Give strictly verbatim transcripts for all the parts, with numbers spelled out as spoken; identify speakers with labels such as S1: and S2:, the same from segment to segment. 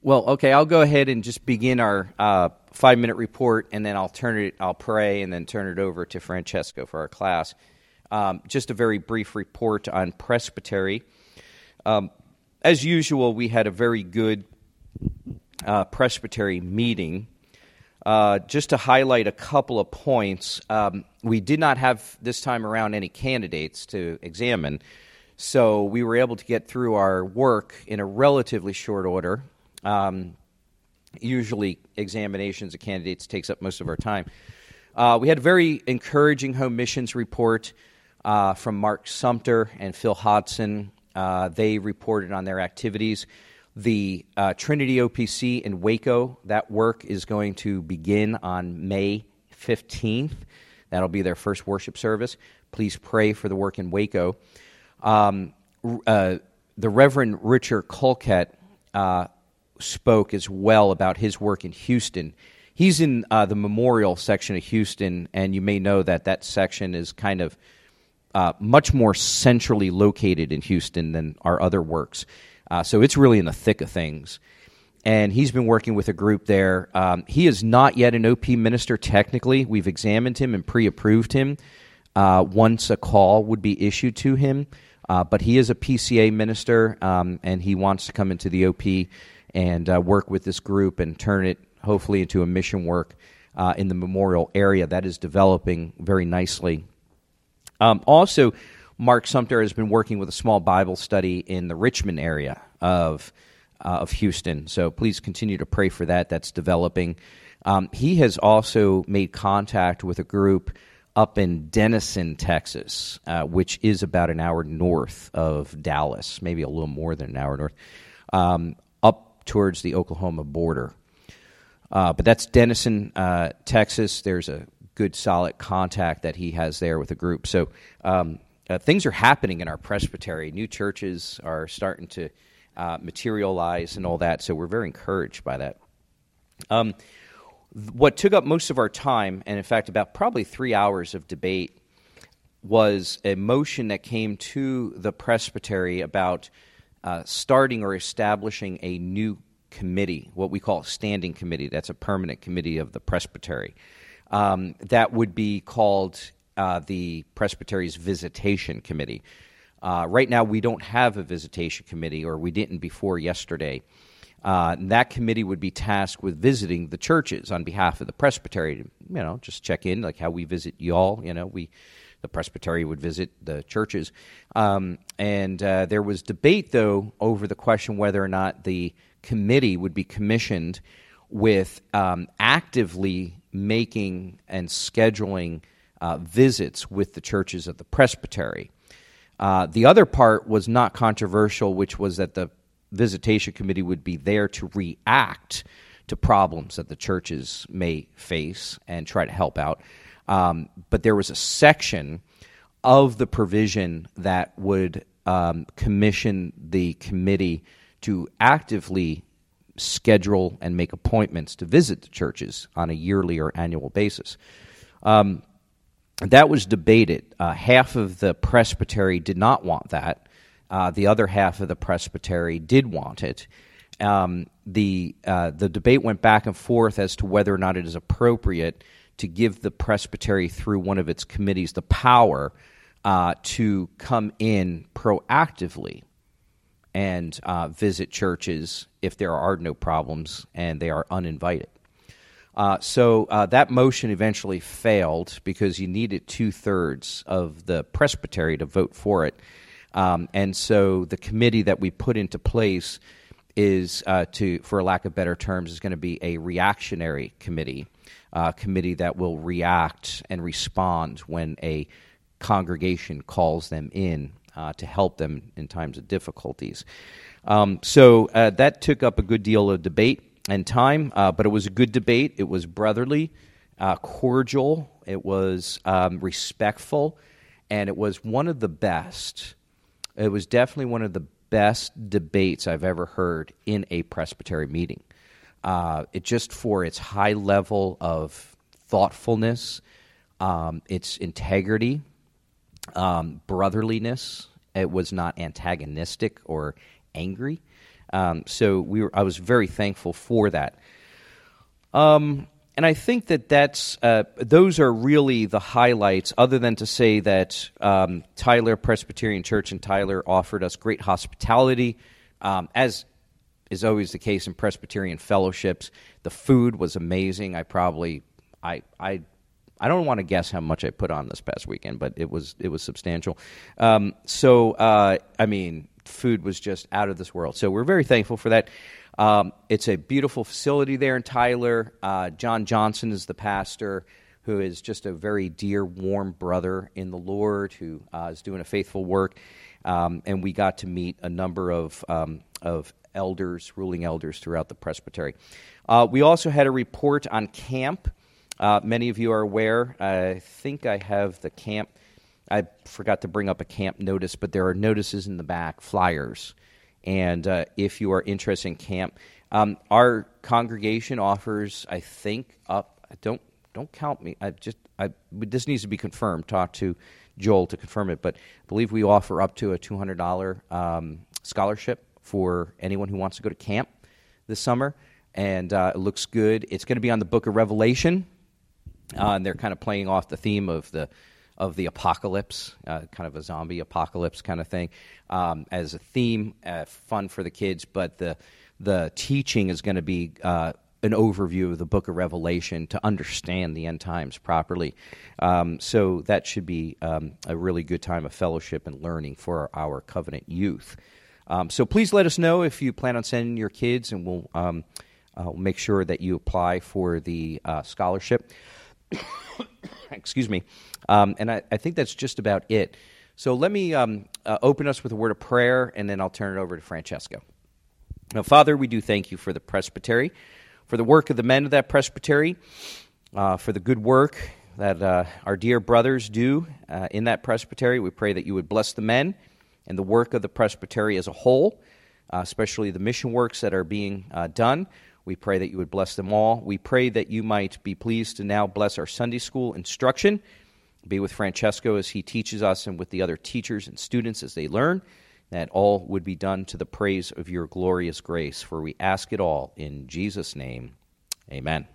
S1: Well, okay, I'll go ahead and just begin our uh, five-minute report, and then I'll turn it. I'll pray, and then turn it over to Francesco for our class. Um, just a very brief report on Presbytery. Um, as usual, we had a very good uh, Presbytery meeting. Uh, just to highlight a couple of points, um, we did not have this time around any candidates to examine, so we were able to get through our work in a relatively short order. Um, usually examinations of candidates takes up most of our time. Uh, we had a very encouraging home missions report uh, from Mark Sumter and Phil Hodson. Uh, they reported on their activities. The uh, Trinity O P C in Waco, that work is going to begin on May fifteenth. That'll be their first worship service. Please pray for the work in Waco. Um, uh, the Reverend Richard Colquette uh, spoke as well about his work in Houston. He's in uh, the memorial section of Houston, and you may know that that section is kind of uh, much more centrally located in Houston than our other works. Uh, so it's really in the thick of things. And he's been working with a group there. Um, he is not yet an O P minister technically. We've examined him and pre-approved him uh, once a call would be issued to him. Uh, but he is a P C A minister, um, and he wants to come into the O P and uh, work with this group and turn it hopefully into a mission work uh, in the memorial area. That is developing very nicely. Um, also, Mark Sumter has been working with a small Bible study in the Richmond area of uh, of Houston, so please continue to pray for that. That's developing. Um, he has also made contact with a group up in Denison, Texas, uh, which is about an hour north of Dallas, maybe a little more than an hour north, um, up towards the Oklahoma border. Uh, but that's Denison, uh, Texas. There's a good, solid contact that he has there with a group. So um, uh, things are happening in our presbytery. New churches are starting to uh, materialize and all that, so we're very encouraged by that. Um, what took up most of our time, and in fact about probably three hours of debate, was a motion that came to the presbytery about uh, starting or establishing a new committee, what we call a standing committee. That's a permanent committee of the presbytery. Um, that would be called uh, the Presbytery's Visitation Committee. Uh, right now, we don't have a visitation committee, or we didn't before yesterday. Uh, and that committee would be tasked with visiting the churches on behalf of the presbytery. To, you know, just check in, like how we visit y'all. You know, we, the presbytery would visit the churches. Um, and uh, there was debate, though, over the question whether or not the committee would be commissioned with um, actively making and scheduling uh, visits with the churches of the presbytery. Uh, the other part was not controversial, which was that the visitation committee would be there to react to problems that the churches may face and try to help out. Um, but there was a section of the provision that would um, commission the committee to actively schedule and make appointments to visit the churches on a yearly or annual basis. Um, that was debated. Uh, half of the presbytery did not want that. Uh, the other half of the presbytery did want it. Um, the uh, the debate went back and forth as to whether or not it is appropriate to give the presbytery, through one of its committees, the power uh, to come in proactively and uh, visit churches if there are no problems and they are uninvited. Uh, so uh, that motion eventually failed because you needed two-thirds of the presbytery to vote for it. Um, and so the committee that we put into place is, uh, to, for lack of better terms, is going to be a reactionary committee, a uh, committee that will react and respond when a congregation calls them in uh, to help them in times of difficulties. Um, so uh, that took up a good deal of debate and time, uh, but it was a good debate. It was brotherly, uh, cordial, it was um, respectful, and it was one of the best. It was definitely one of the best debates I've ever heard in a presbytery meeting. Uh, it just for its high level of thoughtfulness, um, its integrity, um, brotherliness. It was not antagonistic or angry. Um, so we were, I was very thankful for that. Um, and I think that that's uh, those are really the highlights, other than to say that um, Tyler Presbyterian Church in Tyler offered us great hospitality, um, as is always the case in Presbyterian fellowships. The food was amazing. I probably, I, I, I don't want to guess how much I put on this past weekend, but it was it was substantial. Um, so, uh, I mean, food was just out of this world. So we're very thankful for that. Um, it's a beautiful facility there in Tyler. Uh, John Johnson is the pastor, who is just a very dear, warm brother in the Lord, who uh, is doing a faithful work. Um, and we got to meet a number of um, of elders, ruling elders throughout the presbytery. Uh, we also had a report on camp. Uh, many of you are aware. I think I have the camp. I forgot to bring up a camp notice, but there are notices in the back, flyers. And uh, if you are interested in camp, um, our congregation offers, I think, up. Don't don't count me. I just I this needs to be confirmed. Talk to Joel to confirm it. But I believe we offer up to a two hundred dollars um, scholarship for anyone who wants to go to camp this summer. And uh, it looks good. It's going to be on the Book of Revelation, uh, and they're kind of playing off the theme of the. of the apocalypse, uh, kind of a zombie apocalypse kind of thing, um, as a theme, uh, fun for the kids. But the the teaching is going to be uh, an overview of the Book of Revelation to understand the end times properly. Um, so that should be um, a really good time of fellowship and learning for our Covenant youth. Um, so please let us know if you plan on sending your kids, and we'll um, uh, make sure that you apply for the uh, scholarship. Excuse me. Um, and I, I think that's just about it. So let me um, uh, open us with a word of prayer, and then I'll turn it over to Francesco. Now, Father, we do thank you for the presbytery, for the work of the men of that presbytery, uh, for the good work that uh, our dear brothers do uh, in that presbytery. We pray that you would bless the men and the work of the presbytery as a whole, uh, especially the mission works that are being uh, done. We pray that you would bless them all. We pray that you might be pleased to now bless our Sunday school instruction, be with Francesco as he teaches us and with the other teachers and students as they learn, that all would be done to the praise of your glorious grace. For we ask it all in Jesus' name. Amen.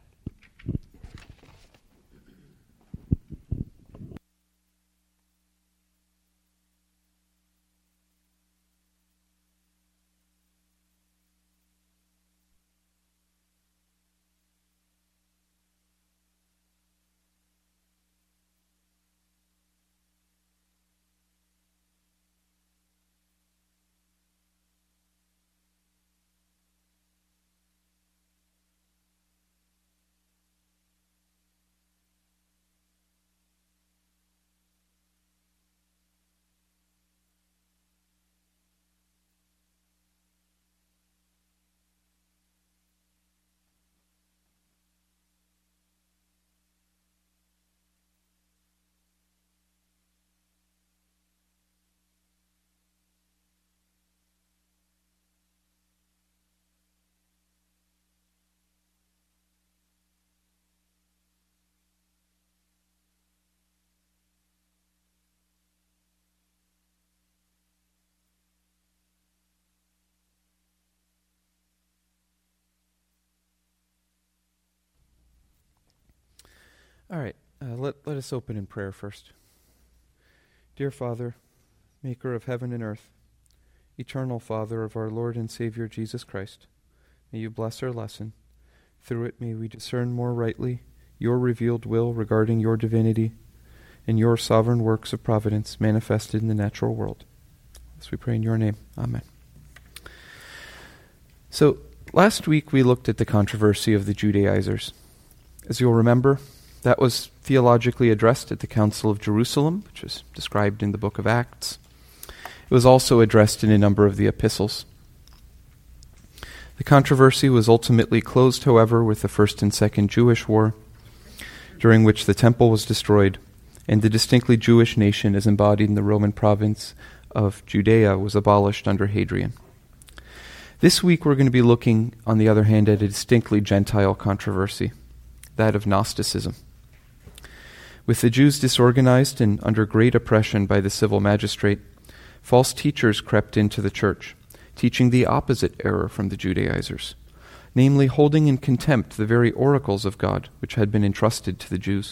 S2: All right, uh, let, let us open in prayer first. Dear Father, maker of heaven and earth, eternal Father of our Lord and Savior Jesus Christ, may you bless our lesson. Through it may we discern more rightly your revealed will regarding your divinity and your sovereign works of providence manifested in the natural world. As we pray in your name, amen. So, last week we looked at the controversy of the Judaizers. As you'll remember, that was theologically addressed at the Council of Jerusalem, which is described in the book of Acts. It was also addressed in a number of the epistles. The controversy was ultimately closed, however, with the First and Second Jewish War, during which the temple was destroyed, and the distinctly Jewish nation as embodied in the Roman province of Judea was abolished under Hadrian. This week we're going to be looking, on the other hand, at a distinctly Gentile controversy, that of Gnosticism. With the Jews disorganized and under great oppression by the civil magistrate, false teachers crept into the church, teaching the opposite error from the Judaizers, namely holding in contempt the very oracles of God which had been entrusted to the Jews.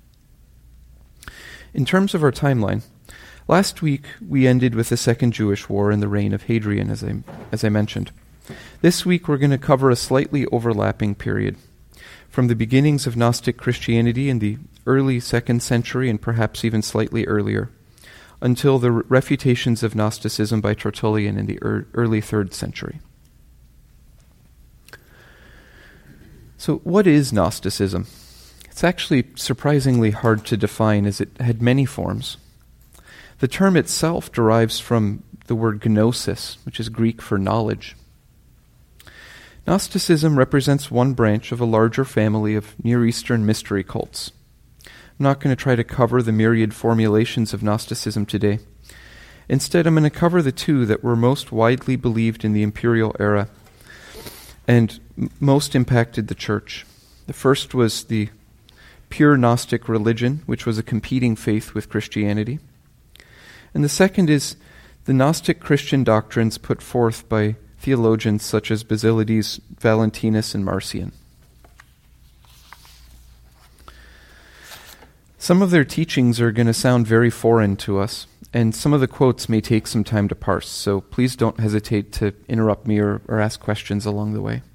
S2: In terms of our timeline, last week we ended with the Second Jewish War in the reign of Hadrian, as I, as I mentioned. This week we're going to cover a slightly overlapping period, from the beginnings of Gnostic Christianity in the early second century and perhaps even slightly earlier, until the refutations of Gnosticism by Tertullian in the er- early third century. So what is Gnosticism? It's actually surprisingly hard to define, as it had many forms. The term itself derives from the word gnosis, which is Greek for knowledge. Gnosticism represents one branch of a larger family of Near Eastern mystery cults. I'm not going to try to cover the myriad formulations of Gnosticism today. Instead, I'm going to cover the two that were most widely believed in the imperial era and m- most impacted the church. The first was the pure Gnostic religion, which was a competing faith with Christianity. And the second is the Gnostic Christian doctrines put forth by theologians such as Basilides, Valentinus, and Marcion. Some of their teachings are going to sound very foreign to us, and some of the quotes may take some time to parse, so please don't hesitate to interrupt me or, or ask questions along the way.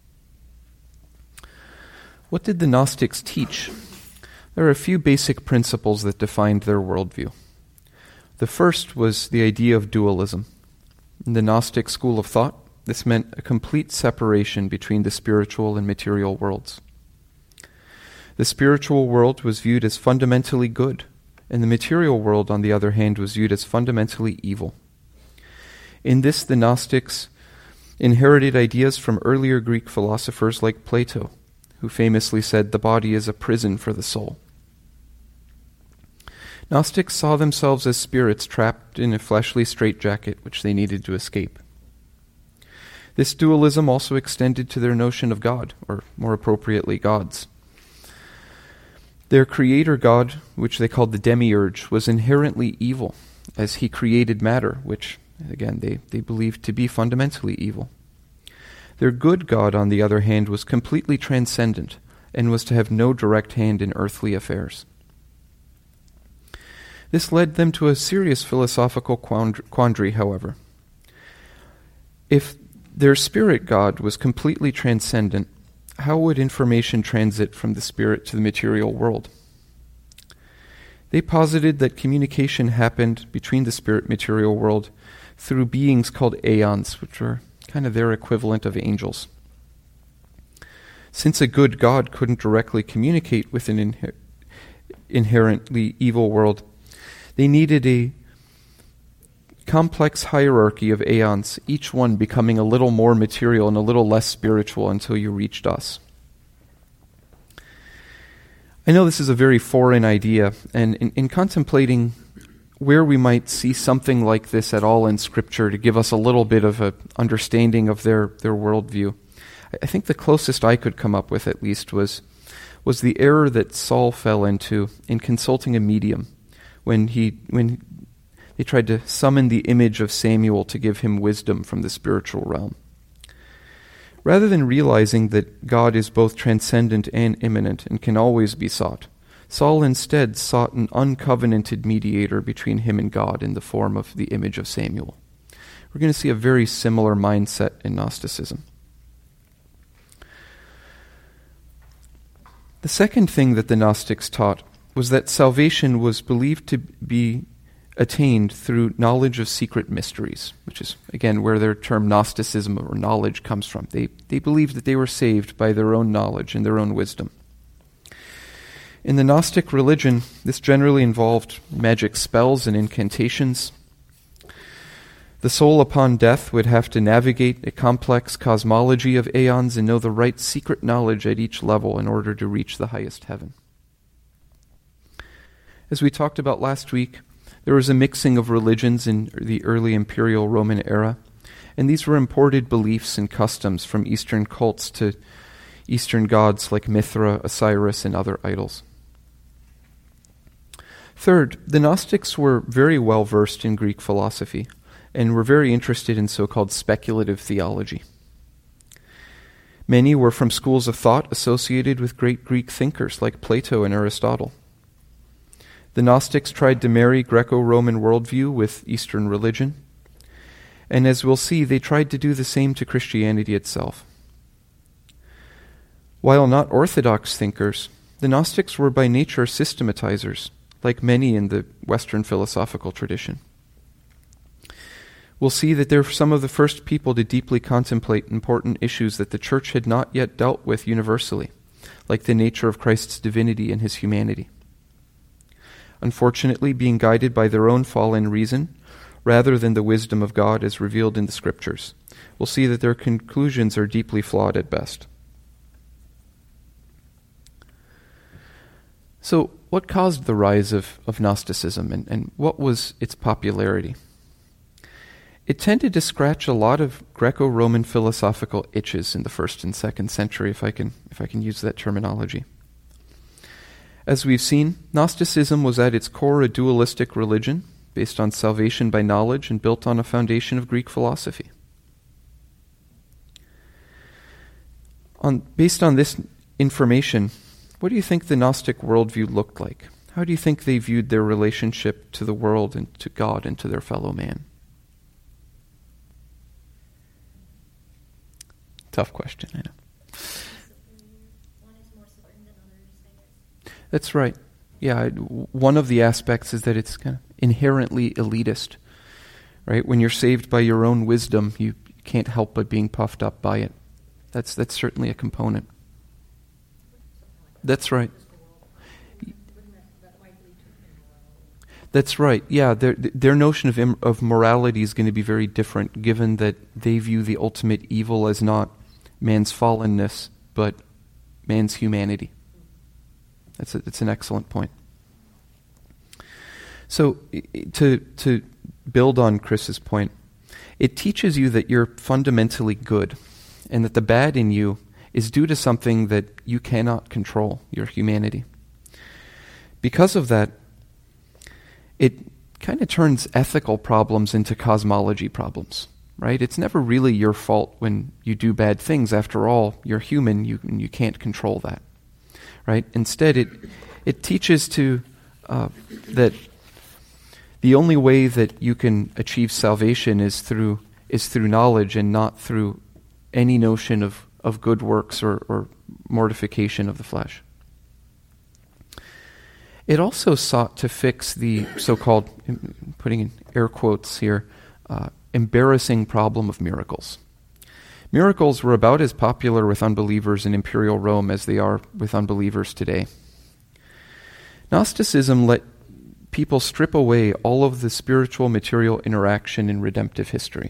S2: What did the Gnostics teach? There are a few basic principles that defined their worldview. The first was the idea of dualism. In the Gnostic school of thought, this meant a complete separation between the spiritual and material worlds. The spiritual world was viewed as fundamentally good, and the material world, on the other hand, was viewed as fundamentally evil. In this, the Gnostics inherited ideas from earlier Greek philosophers like Plato, who famously said the body is a prison for the soul. Gnostics saw themselves as spirits trapped in a fleshly straitjacket which they needed to escape. This dualism also extended to their notion of God, or more appropriately, gods. Their creator god, which they called the demiurge, was inherently evil, as he created matter, which, again, they, they believed to be fundamentally evil. Their good god, on the other hand, was completely transcendent and was to have no direct hand in earthly affairs. This led them to a serious philosophical quandary, however. If their spirit god was completely transcendent, how would information transit from the spirit to the material world? They posited that communication happened between the spirit material world through beings called aeons, which are kind of their equivalent of angels. Since a good god couldn't directly communicate with an inher- inherently evil world, they needed a complex hierarchy of aeons, each one becoming a little more material and a little less spiritual until you reached us. I know this is a very foreign idea, and in, in contemplating where we might see something like this at all in Scripture to give us a little bit of an understanding of their, their worldview, I think the closest I could come up with, at least, was, was the error that Saul fell into in consulting a medium when he when they tried to summon the image of Samuel to give him wisdom from the spiritual realm. Rather than realizing that God is both transcendent and immanent and can always be sought, Saul instead sought an uncovenanted mediator between him and God in the form of the image of Samuel. We're going to see a very similar mindset in Gnosticism. The second thing that the Gnostics taught was that salvation was believed to be attained through knowledge of secret mysteries, which is, again, where their term Gnosticism or knowledge comes from. They, they believed that they were saved by their own knowledge and their own wisdom. In the Gnostic religion, this generally involved magic spells and incantations. The soul upon death would have to navigate a complex cosmology of aeons and know the right secret knowledge at each level in order to reach the highest heaven. As we talked about last week, there was a mixing of religions in the early imperial Roman era, and these were imported beliefs and customs from Eastern cults to Eastern gods like Mithra, Osiris, and other idols. Third, the Gnostics were very well versed in Greek philosophy, and were very interested in so-called speculative theology. Many were from schools of thought associated with great Greek thinkers like Plato and Aristotle. The Gnostics tried to marry Greco-Roman worldview with Eastern religion, and as we'll see, they tried to do the same to Christianity itself. While not orthodox thinkers, the Gnostics were by nature systematizers, like many in the Western philosophical tradition. We'll see that they're some of the first people to deeply contemplate important issues that the Church had not yet dealt with universally, like the nature of Christ's divinity and his humanity. Unfortunately, being guided by their own fallen reason, rather than the wisdom of God as revealed in the Scriptures, we'll see that their conclusions are deeply flawed at best. So, what caused the rise of, of Gnosticism, and, and what was its popularity? It tended to scratch a lot of Greco-Roman philosophical itches in the first and second century, if I can, if I can use that terminology. As we've seen, Gnosticism was at its core a dualistic religion based on salvation by knowledge and built on a foundation of Greek philosophy. On, based on this information, what do you think the Gnostic worldview looked like? How do you think they viewed their relationship to the world and to God and to their fellow man? Tough question, I know. That's right. Yeah, one of the aspects is that it's kind of inherently elitist, right? When you're saved by your own wisdom, you can't help but being puffed up by it. That's that's certainly a component. That's right. That's right. Yeah, their their notion of im- of morality is going to be very different, given that they view the ultimate evil as not man's fallenness, but man's humanity. That's a, that's an excellent point. So, to to build on Chris's point, it teaches you that you're fundamentally good, and that the bad in you is due to something that you cannot control, your humanity. Because of that, it kind of turns ethical problems into cosmology problems, right? It's never really your fault when you do bad things. After all, you're human, you you can't control that, right? Instead, it it teaches to uh, that the only way that you can achieve salvation is through is through knowledge and not through any notion of, of good works or, or mortification of the flesh. It also sought to fix the so-called, putting in air quotes here, uh, embarrassing problem of miracles. Miracles were about as popular with unbelievers in imperial Rome as they are with unbelievers today. Gnosticism let people strip away all of the spiritual material interaction in redemptive history.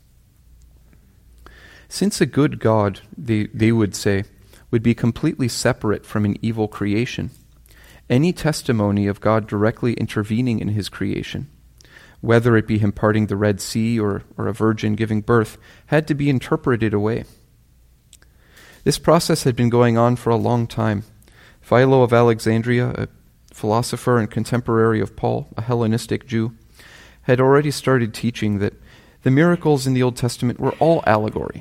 S2: Since a good God, they, they would say, would be completely separate from an evil creation, any testimony of God directly intervening in his creation, whether it be him parting the Red Sea or, or a virgin giving birth, had to be interpreted away. This process had been going on for a long time. Philo of Alexandria, a philosopher and contemporary of Paul, a Hellenistic Jew, had already started teaching that the miracles in the Old Testament were all allegory.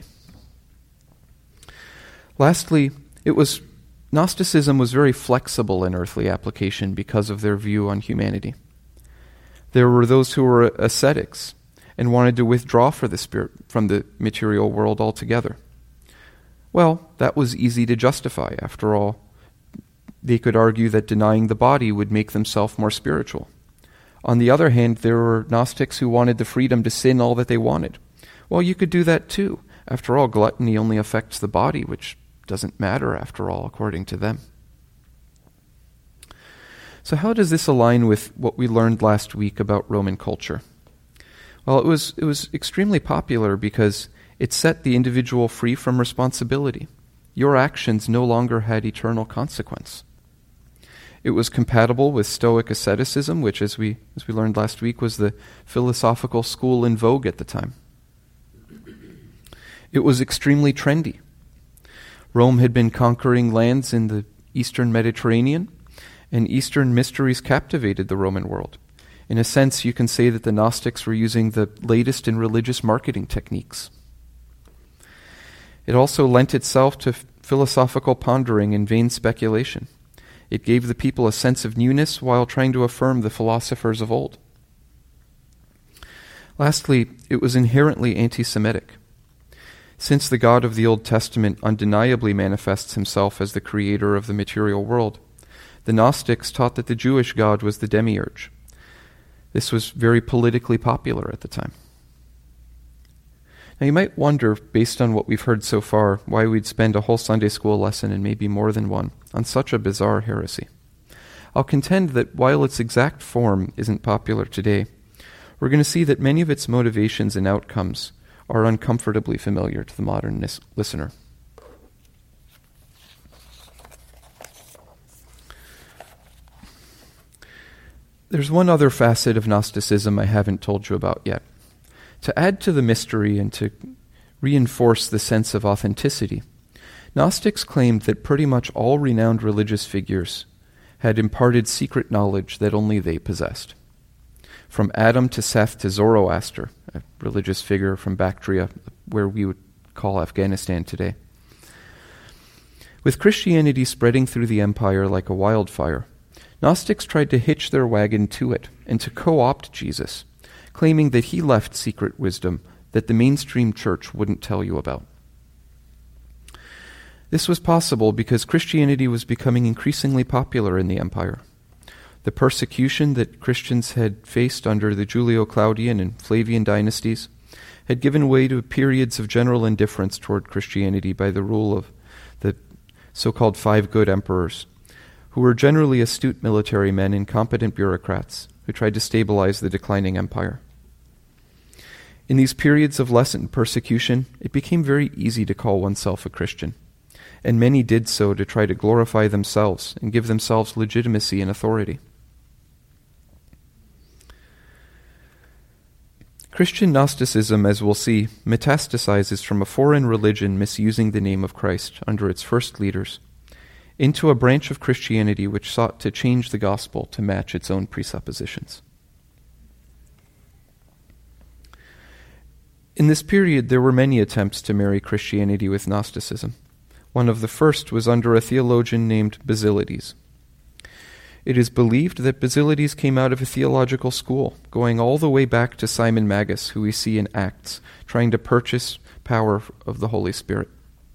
S2: Lastly, it was Gnosticism was very flexible in earthly application because of their view on humanity. There were those who were ascetics and wanted to withdraw for the spirit from the material world altogether. Well, that was easy to justify. After all, they could argue that denying the body would make themselves more spiritual. On the other hand, there were Gnostics who wanted the freedom to sin all that they wanted. Well, you could do that too. After all, gluttony only affects the body, which doesn't matter after all, according to them. So how does this align with what we learned last week about Roman culture? Well, it was it was extremely popular because it set the individual free from responsibility. Your actions no longer had eternal consequence. It was compatible with Stoic asceticism, which, as we as we learned last week, was the philosophical school in vogue at the time. It was extremely trendy. Rome had been conquering lands in the eastern Mediterranean, and Eastern mysteries captivated the Roman world. In a sense, you can say that the Gnostics were using the latest in religious marketing techniques. It also lent itself to f- philosophical pondering and vain speculation. It gave the people a sense of newness while trying to affirm the philosophers of old. Lastly, it was inherently anti-Semitic. Since the God of the Old Testament undeniably manifests himself as the creator of the material world, the Gnostics taught that the Jewish God was the demiurge. This was very politically popular at the time. Now you might wonder, based on what we've heard so far, why we'd spend a whole Sunday school lesson, and maybe more than one, on such a bizarre heresy. I'll contend that while its exact form isn't popular today, we're going to see that many of its motivations and outcomes are uncomfortably familiar to the modern nis- listener. There's one other facet of Gnosticism I haven't told you about yet. To add to the mystery and to reinforce the sense of authenticity, Gnostics claimed that pretty much all renowned religious figures had imparted secret knowledge that only they possessed. From Adam to Seth to Zoroaster, a religious figure from Bactria, where we would call Afghanistan today. With Christianity spreading through the empire like a wildfire, Gnostics tried to hitch their wagon to it and to co-opt Jesus, claiming that he left secret wisdom that the mainstream church wouldn't tell you about. This was possible because Christianity was becoming increasingly popular in the empire. The persecution that Christians had faced under the Julio-Claudian and Flavian dynasties had given way to periods of general indifference toward Christianity by the rule of the so-called five good emperors, who were generally astute military men and competent bureaucrats who tried to stabilize the declining empire. In these periods of lessened persecution, it became very easy to call oneself a Christian, and many did so to try to glorify themselves and give themselves legitimacy and authority. Christian Gnosticism, as we'll see, metastasizes from a foreign religion misusing the name of Christ under its first leaders into a branch of Christianity which sought to change the gospel to match its own presuppositions. In this period, there were many attempts to marry Christianity with Gnosticism. One of the first was under a theologian named Basilides. It is believed that Basilides came out of a theological school, going all the way back to Simon Magus, who we see in Acts, trying to purchase power of the Holy Spirit.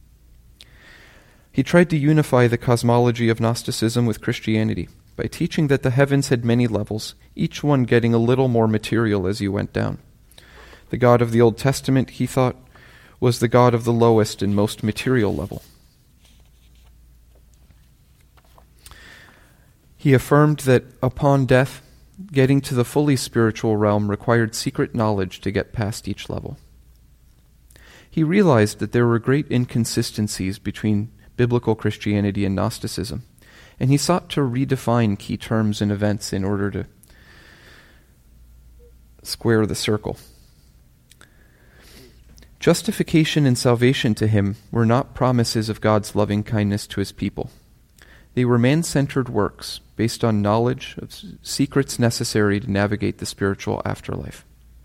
S2: He tried to unify the cosmology of Gnosticism with Christianity by teaching that the heavens had many levels, each one getting a little more material as you went down. The God of the Old Testament, he thought, was the God of the lowest and most material level. He affirmed that upon death, getting to the fully spiritual realm required secret knowledge to get past each level. He realized that there were great inconsistencies between biblical Christianity and Gnosticism, and he sought to redefine key terms and events in order to square the circle. Justification and salvation to him were not promises of God's loving kindness to his people. They were man-centered works based on knowledge of secrets necessary to navigate the spiritual afterlife.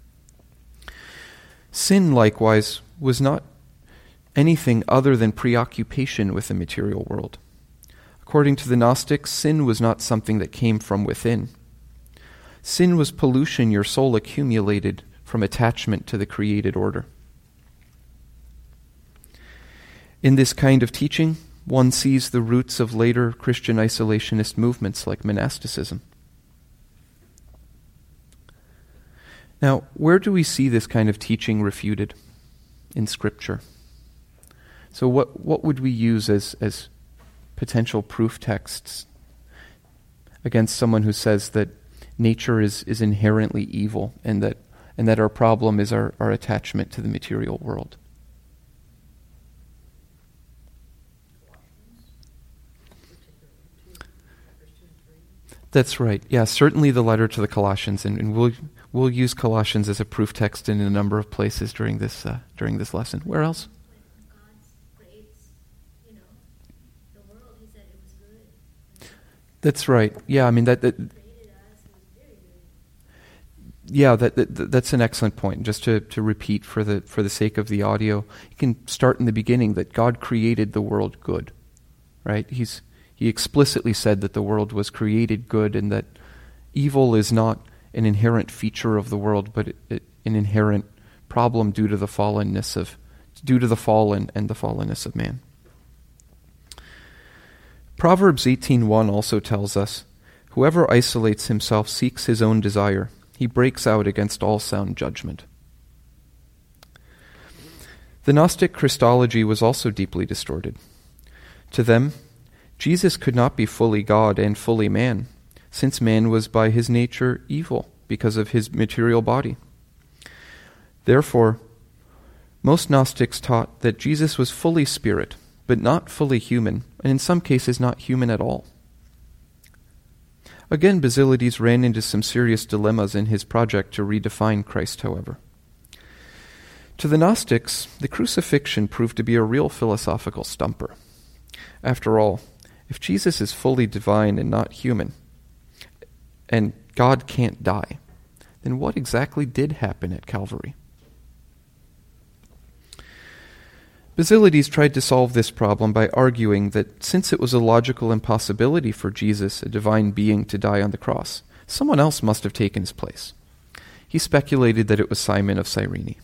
S2: Sin, likewise, was not anything other than preoccupation with the material world. According to the Gnostics, sin was not something that came from within. Sin was pollution your soul accumulated from attachment to the created order. In this kind of teaching, one sees the roots of later Christian isolationist movements like monasticism. Now, where do we see this kind of teaching refuted? In Scripture. So what, what would we use as, as potential proof texts against someone who says that nature is, is inherently evil and that, and that our problem is our, our attachment to the material world? That's right. Yeah, certainly the letter to the Colossians, and, and we'll we'll use Colossians as a proof text in a number of places during this uh, during this lesson. Where else?
S3: When God creates, you know, the world, He said it was good.
S2: That's right. Yeah, I mean that. that
S3: He created us, it was very good.
S2: yeah, that, that that's an excellent point. Just to, to repeat for the for the sake of the audio, you can start in the beginning that God created the world good, right? He's he explicitly said that the world was created good, and that evil is not an inherent feature of the world, but it, it, an inherent problem due to the fallenness of due to the fallen and the fallenness of man. Proverbs eighteen one also tells us, "Whoever isolates himself seeks his own desire. He breaks out against all sound judgment." The Gnostic Christology was also deeply distorted. To them, Jesus could not be fully God and fully man, since man was by his nature evil because of his material body. Therefore, most Gnostics taught that Jesus was fully spirit, but not fully human, and in some cases not human at all. Again, Basilides ran into some serious dilemmas in his project to redefine Christ, however. To the Gnostics, the crucifixion proved to be a real philosophical stumper. After all, if Jesus is fully divine and not human, and God can't die, then what exactly did happen at Calvary? Basilides tried to solve this problem by arguing that since it was a logical impossibility for Jesus, a divine being, to die on the cross, someone else must have taken his place. He speculated that it was Simon of Cyrene.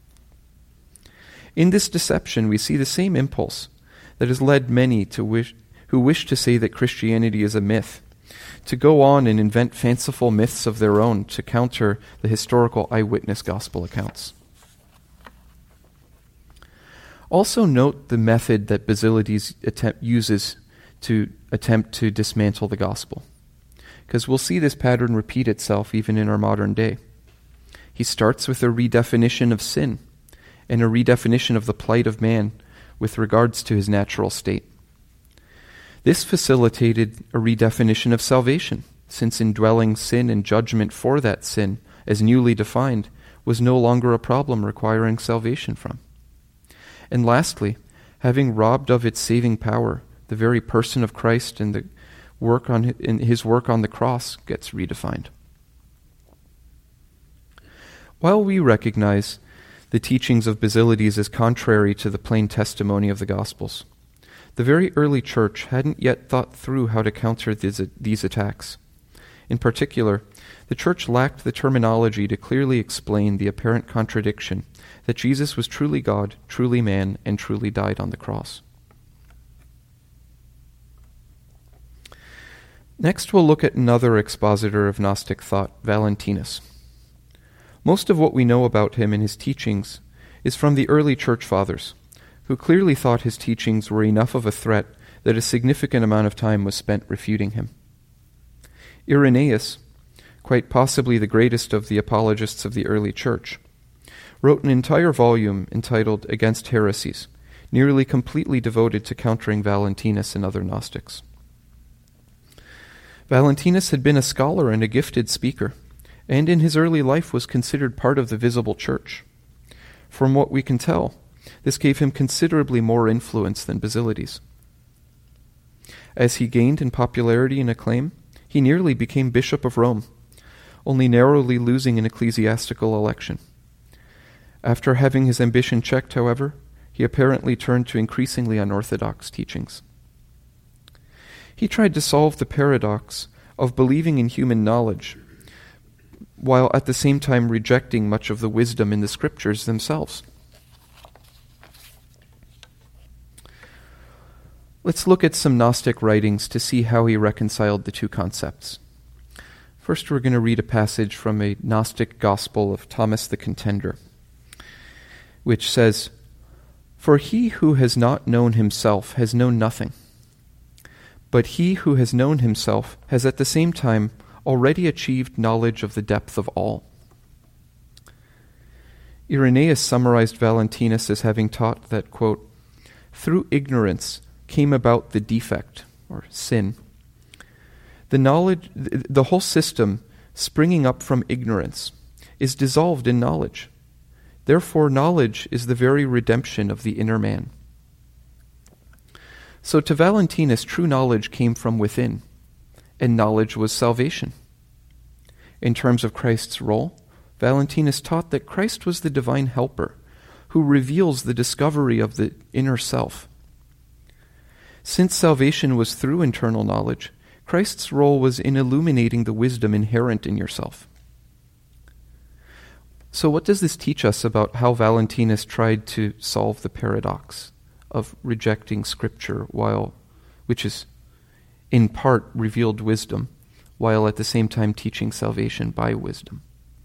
S2: In this deception, we see the same impulse that has led many to wish, who wish to say that Christianity is a myth, to go on and invent fanciful myths of their own to counter the historical eyewitness gospel accounts. Also note the method that Basilides attempt, uses to attempt to dismantle the gospel, because we'll see this pattern repeat itself even in our modern day. He starts with a redefinition of sin and a redefinition of the plight of man with regards to his natural state. This facilitated a redefinition of salvation, since indwelling sin and judgment for that sin, as newly defined, was no longer a problem requiring salvation from. And lastly, having robbed of its saving power, the very person of Christ and the work on in his work on the cross gets redefined. While we recognize the teachings of Basilides as contrary to the plain testimony of the Gospels, the very early church hadn't yet thought through how to counter these, these attacks. In particular, the church lacked the terminology to clearly explain the apparent contradiction that Jesus was truly God, truly man, and truly died on the cross. Next, we'll look at another expositor of Gnostic thought, Valentinus. Most of what we know about him and his teachings is from the early church fathers, who clearly thought his teachings were enough of a threat that a significant amount of time was spent refuting him. Irenaeus, quite possibly the greatest of the apologists of the early church, wrote an entire volume entitled Against Heresies, nearly completely devoted to countering Valentinus and other Gnostics. Valentinus had been a scholar and a gifted speaker, and in his early life was considered part of the visible church. From what we can tell, this gave him considerably more influence than Basilides. As he gained in popularity and acclaim, he nearly became Bishop of Rome, only narrowly losing an ecclesiastical election. After having his ambition checked, however, he apparently turned to increasingly unorthodox teachings. He tried to solve the paradox of believing in human knowledge, while at the same time rejecting much of the wisdom in the scriptures themselves. Let's look at some Gnostic writings to see how he reconciled the two concepts. First, we're going to read a passage from a Gnostic Gospel of Thomas the Contender, which says, "For he who has not known himself has known nothing, but he who has known himself has at the same time already achieved knowledge of the depth of all." Irenaeus summarized Valentinus as having taught that, quote, "Through ignorance came about the defect, or sin. The knowledge, the whole system springing up from ignorance is dissolved in knowledge. Therefore, knowledge is the very redemption of the inner man." So to Valentinus, true knowledge came from within, and knowledge was salvation. In terms of Christ's role, Valentinus taught that Christ was the divine helper who reveals the discovery of the inner self. Since salvation was through internal knowledge, Christ's role was in illuminating the wisdom inherent in yourself. So what does this teach us about how Valentinus tried to solve the paradox of rejecting Scripture, while, which is in part revealed wisdom, while at the same time teaching salvation by wisdom?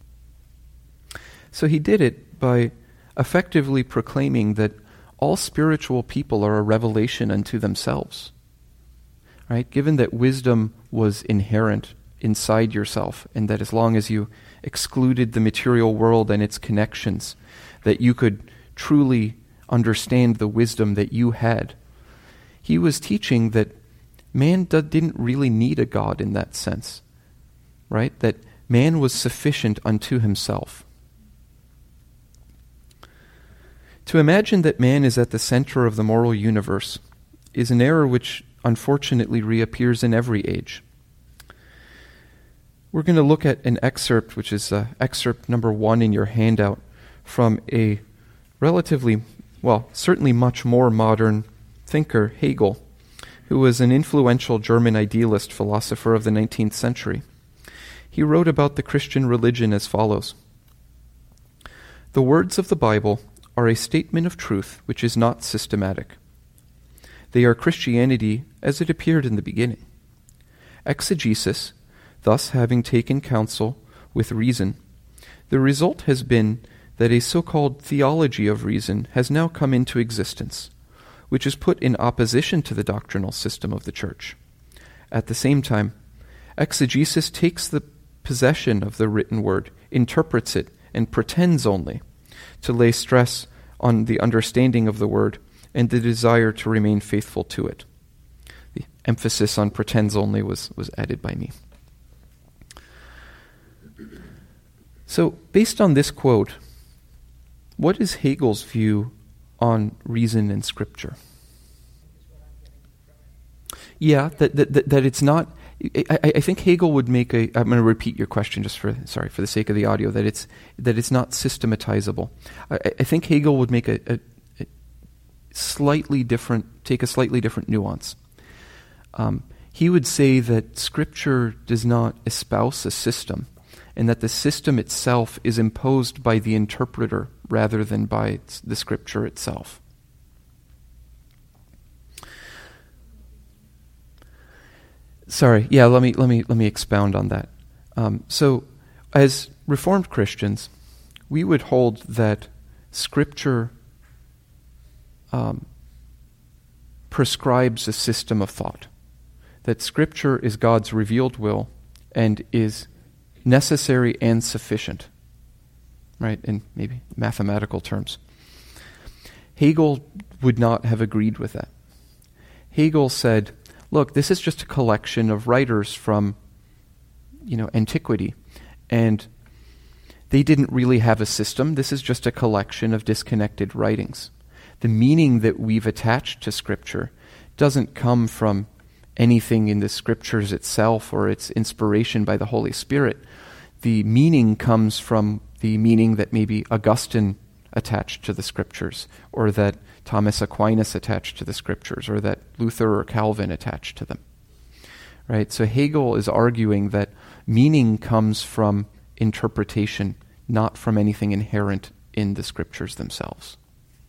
S2: So he did it by effectively proclaiming that all spiritual people are a revelation unto themselves. Right? Given that wisdom was inherent inside yourself, and that as long as you excluded the material world and its connections, that you could truly understand the wisdom that you had, he was teaching that man d- didn't really need a God in that sense, right? That man was sufficient unto himself. To imagine that man is at the center of the moral universe is an error which unfortunately reappears in every age. We're going to look at an excerpt, which is uh, excerpt number one in your handout, from a relatively, well, certainly much more modern thinker, Hegel, who was an influential German idealist philosopher of the nineteenth century. He wrote about the Christian religion as follows: "The words of the Bible are a statement of truth which is not systematic. They are Christianity as it appeared in the beginning. Exegesis, thus having taken counsel with reason, the result has been that a so-called theology of reason has now come into existence, which is put in opposition to the doctrinal system of the Church. At the same time, exegesis takes the possession of the written word, interprets it, and pretends only to lay stress on the understanding of the word and the desire to remain faithful to it." The emphasis on pretends only was, was added by me. So, based on this quote, what is Hegel's view on reason and Scripture? Yeah, that that, that, that it's not... I, I think Hegel would make a... I'm going to repeat your question just for, sorry, for the sake of the audio, that it's that it's not systematizable. I, I think Hegel would make a, a, a slightly different, take a slightly different nuance. Um, he would say that Scripture does not espouse a system, and that the system itself is imposed by the interpreter rather than by the Scripture itself. Sorry, yeah, let me let me let me expound on that. Um, so, as Reformed Christians, we would hold that Scripture um, prescribes a system of thought, that Scripture is God's revealed will and is necessary and sufficient, right, in maybe mathematical terms. Hegel would not have agreed with that. Hegel said, look, this is just a collection of writers from, you know, antiquity, and they didn't really have a system. This is just a collection of disconnected writings. The meaning that we've attached to Scripture doesn't come from anything in the Scriptures itself or its inspiration by the Holy Spirit. The meaning comes from the meaning that maybe Augustine attached to the Scriptures, or that Thomas Aquinas attached to the Scriptures, or that Luther or Calvin attached to them. Right? So Hegel is arguing that meaning comes from interpretation, not from anything inherent in the Scriptures themselves.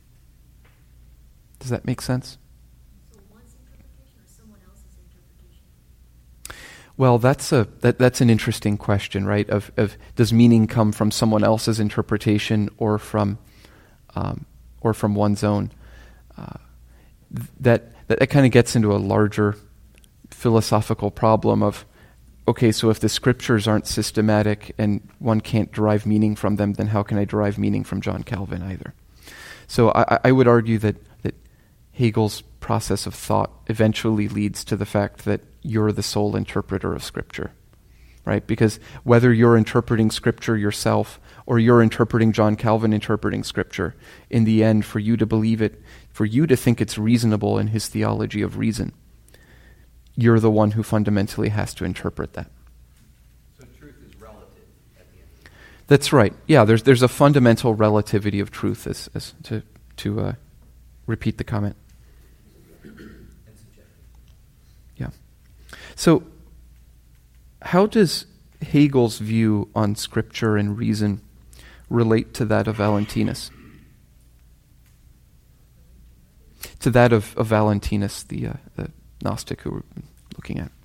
S2: Does that make sense?
S3: So one's interpretation or someone else's interpretation?
S2: Well, that's a that, that's an interesting question, right? Of of does meaning come from someone else's interpretation or from um, or from one's own? Uh, that that, that kind of gets into a larger philosophical problem of, okay, so if the Scriptures aren't systematic and one can't derive meaning from them, then how can I derive meaning from John Calvin either? So I, I would argue that that Hegel's process of thought eventually leads to the fact that you're the sole interpreter of Scripture, right? Because whether you're interpreting Scripture yourself or you're interpreting John Calvin interpreting Scripture, in the end, for you to believe it, for you to think it's reasonable in his theology of reason, you're the one who fundamentally has to interpret that.
S1: So truth is relative at the end.
S2: That's right. Yeah, there's there's a fundamental relativity of truth, as, as to to uh, repeat the comment. Yeah. So, how does Hegel's view on Scripture and reason relate to that of Valentinus? To that of, of Valentinus, the, uh, the Gnostic who we're looking at.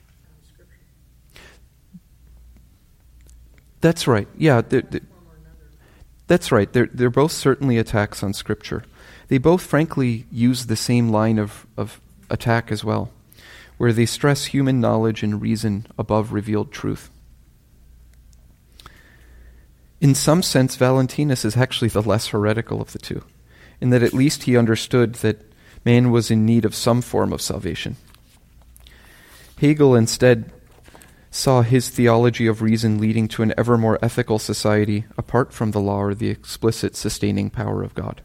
S2: That's right. Yeah, they're, they're, that's right. They're they're both certainly attacks on Scripture. They both, frankly, use the same line of, of attack as well, where they stress human knowledge and reason above revealed truth. In some sense, Valentinus is actually the less heretical of the two, in that at least he understood that man was in need of some form of salvation. Hegel instead saw his theology of reason leading to an ever more ethical society apart from the law or the explicit sustaining power of God.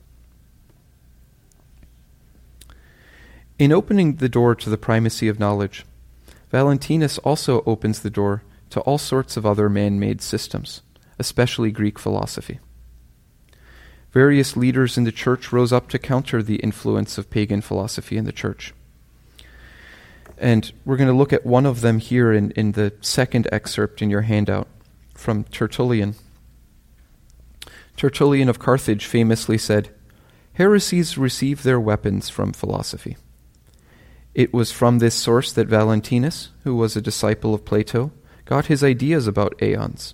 S2: In opening the door to the primacy of knowledge, Valentinus also opens the door to all sorts of other man-made systems, especially Greek philosophy. Various leaders in the church rose up to counter the influence of pagan philosophy in the church. And we're going to look at one of them here in, in the second excerpt in your handout from Tertullian. Tertullian of Carthage famously said, "Heresies receive their weapons from philosophy." It was from this source that Valentinus, who was a disciple of Plato, got his ideas about aeons.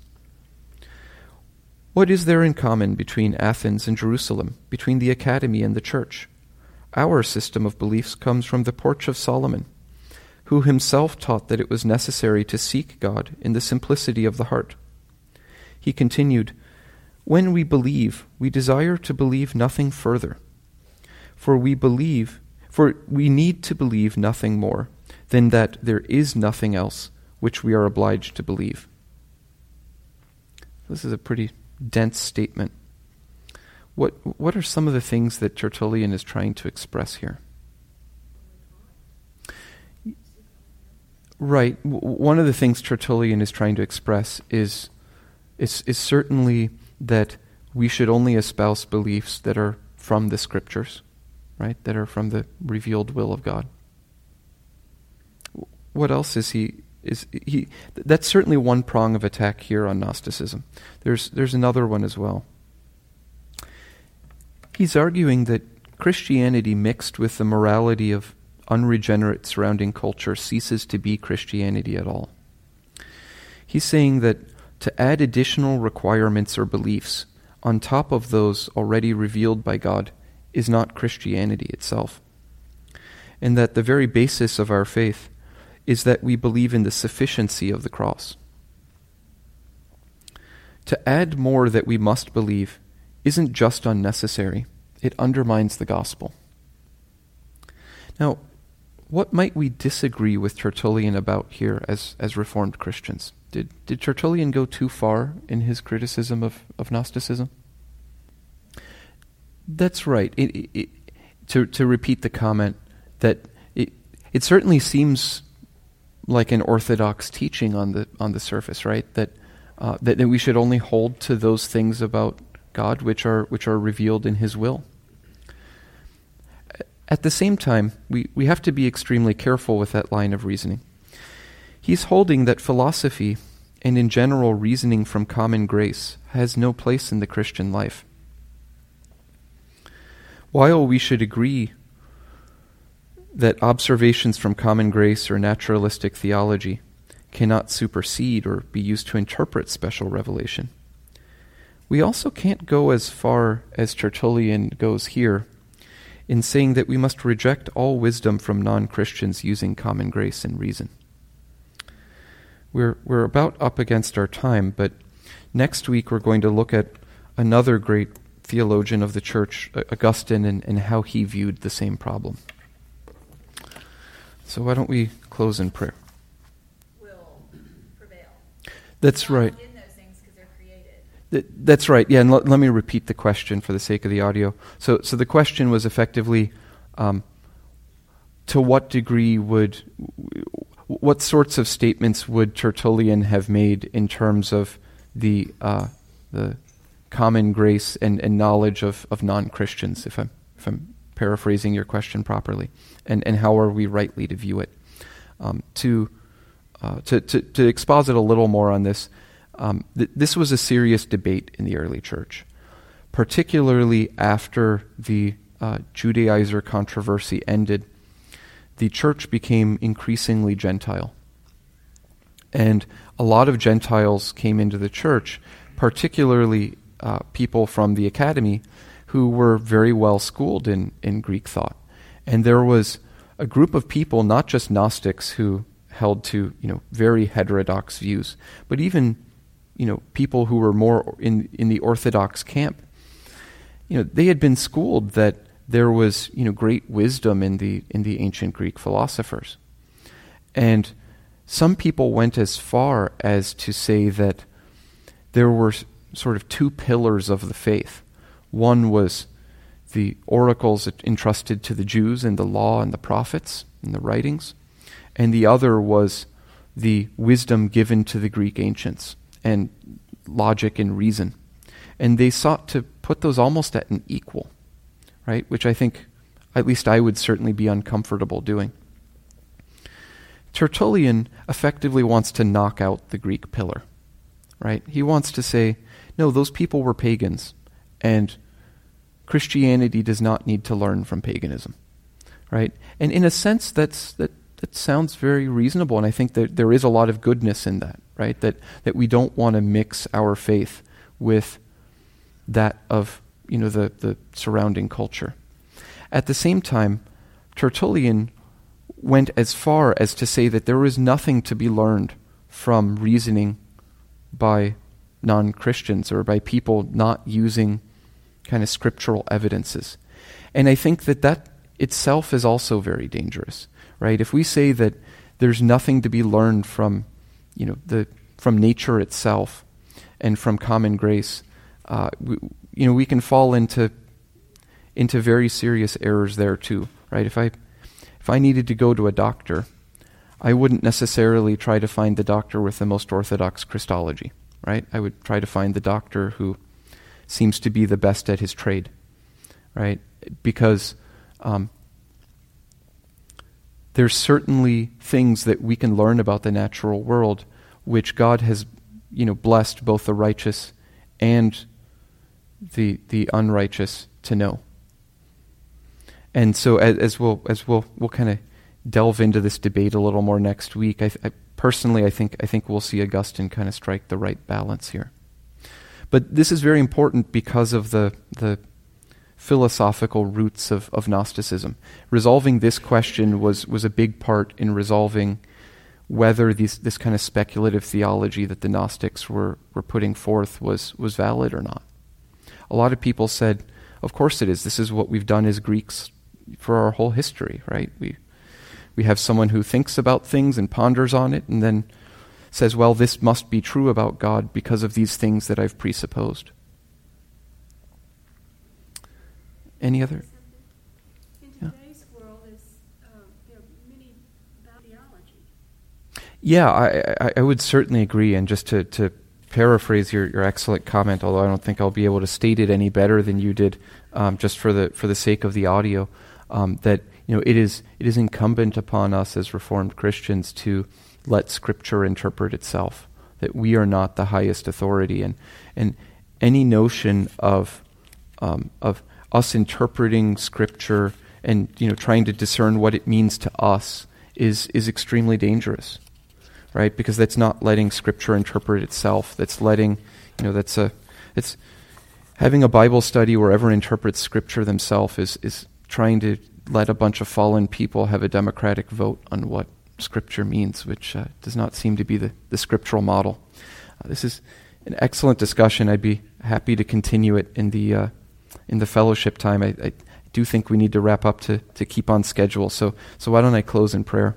S2: What is there in common between Athens and Jerusalem, between the academy and the church? Our system of beliefs comes from the Porch of Solomon, who himself taught that it was necessary to seek God in the simplicity of the heart. He continued, "When we believe, we desire to believe nothing further, for we believe, for we need to believe nothing more than that there is nothing else which we are obliged to believe." This is a pretty dense statement. What what are some of the things that Tertullian is trying to express here? Right. W- one of the things Tertullian is trying to express is, is is certainly that we should only espouse beliefs that are from the Scriptures, right? That are from the revealed will of God. What else is he? Is he? That's certainly one prong of attack here on Gnosticism. There's there's another one as well. He's arguing that Christianity mixed with the morality of unregenerate surrounding culture ceases to be Christianity at all. He's saying that to add additional requirements or beliefs on top of those already revealed by God is not Christianity itself, and that the very basis of our faith is that we believe in the sufficiency of the cross. To add more that we must believe isn't just unnecessary, it undermines the gospel. Now, what might we disagree with Tertullian about here as, as Reformed Christians? Did did Tertullian go too far in his criticism of, of Gnosticism? That's right. It, it, it, to to repeat the comment, that it it certainly seems like an orthodox teaching on the on the surface, right? That uh, that, that we should only hold to those things about God which are which are revealed in His will. At the same time, we, we have to be extremely careful with that line of reasoning. He's holding that philosophy, and in general reasoning from common grace, has no place in the Christian life. While we should agree that observations from common grace or naturalistic theology cannot supersede or be used to interpret special revelation, we also can't go as far as Tertullian goes here in saying that we must reject all wisdom from non-Christians using common grace and reason. We're we're about up against our time, but next week we're going to look at another great theologian of the church, Augustine, and, and how he viewed the same problem. So why don't we close in prayer?
S4: Will prevail.
S2: That's
S4: God
S2: right.
S4: in those things because they're created.
S2: Th- That's right. Yeah, and l- let me repeat the question for the sake of the audio. So, so the question was effectively, um, to what degree would, what sorts of statements would Tertullian have made in terms of the uh, the common grace and, and knowledge of, of non-Christians, if I'm if I'm paraphrasing your question properly, and, and how are we rightly to view it? Um, to, uh, to to to exposit a little more on this, um, th- this was a serious debate in the early church, particularly after the uh, Judaizer controversy ended. The church became increasingly Gentile. And a lot of Gentiles came into the church, particularly uh, people from the academy who were very well schooled in, in Greek thought. And there was a group of people, not just Gnostics, who held to, you know, very heterodox views, but even, you know, people who were more in, in the Orthodox camp. You know, they had been schooled that there was, you know, great wisdom in the in the ancient Greek philosophers. And some people went as far as to say that there were sort of two pillars of the faith. One was the oracles entrusted to the Jews in the law and the prophets and the writings, and the other was the wisdom given to the Greek ancients and logic and reason. And they sought to put those almost at an equal, right? Which I think, at least I would certainly be uncomfortable doing. Tertullian effectively wants to knock out the Greek pillar, right? He wants to say, no, those people were pagans, and Christianity does not need to learn from paganism, right? And in a sense, that's that that sounds very reasonable, and I think that there is a lot of goodness in that, right? That that we don't want to mix our faith with that of, you know, the, the surrounding culture. At the same time, Tertullian went as far as to say that there is nothing to be learned from reasoning by non-Christians or by people not using kind of scriptural evidences. And I think that that itself is also very dangerous, right? If we say that there's nothing to be learned from, you know, the from nature itself and from common grace, uh, we, you know, we can fall into into very serious errors there too, right? If I If I needed to go to a doctor, I wouldn't necessarily try to find the doctor with the most orthodox Christology, right? I would try to find the doctor who seems to be the best at his trade, right? Because um, there's certainly things that we can learn about the natural world which God has, you know, blessed both the righteous and the the unrighteous to know. And so, as, as we'll as we'll we'll kind of delve into this debate a little more next week, I, I personally I think I think we'll see Augustine kind of strike the right balance here. But this is very important because of the the philosophical roots of, of Gnosticism. Resolving this question was was a big part in resolving whether these, this kind of speculative theology that the Gnostics were were putting forth was was valid or not. A lot of people said, of course it is. This is what we've done as Greeks for our whole history, right? We we have someone who thinks about things and ponders on it and then says, well, this must be true about God because of these things that I've presupposed. Any other?
S5: In today's yeah. world, is um, there are many about theology.
S2: Yeah, I, I, I would certainly agree. And just to, to paraphrase your, your excellent comment, although I don't think I'll be able to state it any better than you did, um, just for the for the sake of the audio, um, that you know it is it is incumbent upon us as Reformed Christians to let Scripture interpret itself. That we are not the highest authority, and and any notion of um, of us interpreting Scripture and you know trying to discern what it means to us is is extremely dangerous, right? Because that's not letting Scripture interpret itself. That's letting you know that's a it's having a Bible study where everyone interprets Scripture themselves is is trying to let a bunch of fallen people have a democratic vote on what Scripture means, which uh, does not seem to be the, the scriptural model. Uh, this is an excellent discussion. I'd be happy to continue it in the uh, in the fellowship time. I, I do think we need to wrap up to, to keep on schedule. So so why don't I close in prayer?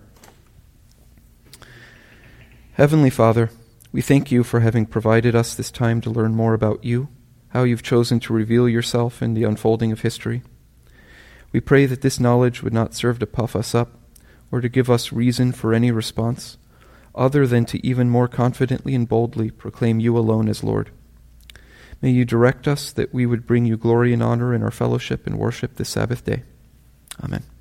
S2: Heavenly Father, we thank you for having provided us this time to learn more about you, how you've chosen to reveal yourself in the unfolding of history. We pray that this knowledge would not serve to puff us up or to give us reason for any response, other than to even more confidently and boldly proclaim you alone as Lord. May you direct us that we would bring you glory and honor in our fellowship and worship this Sabbath day. Amen.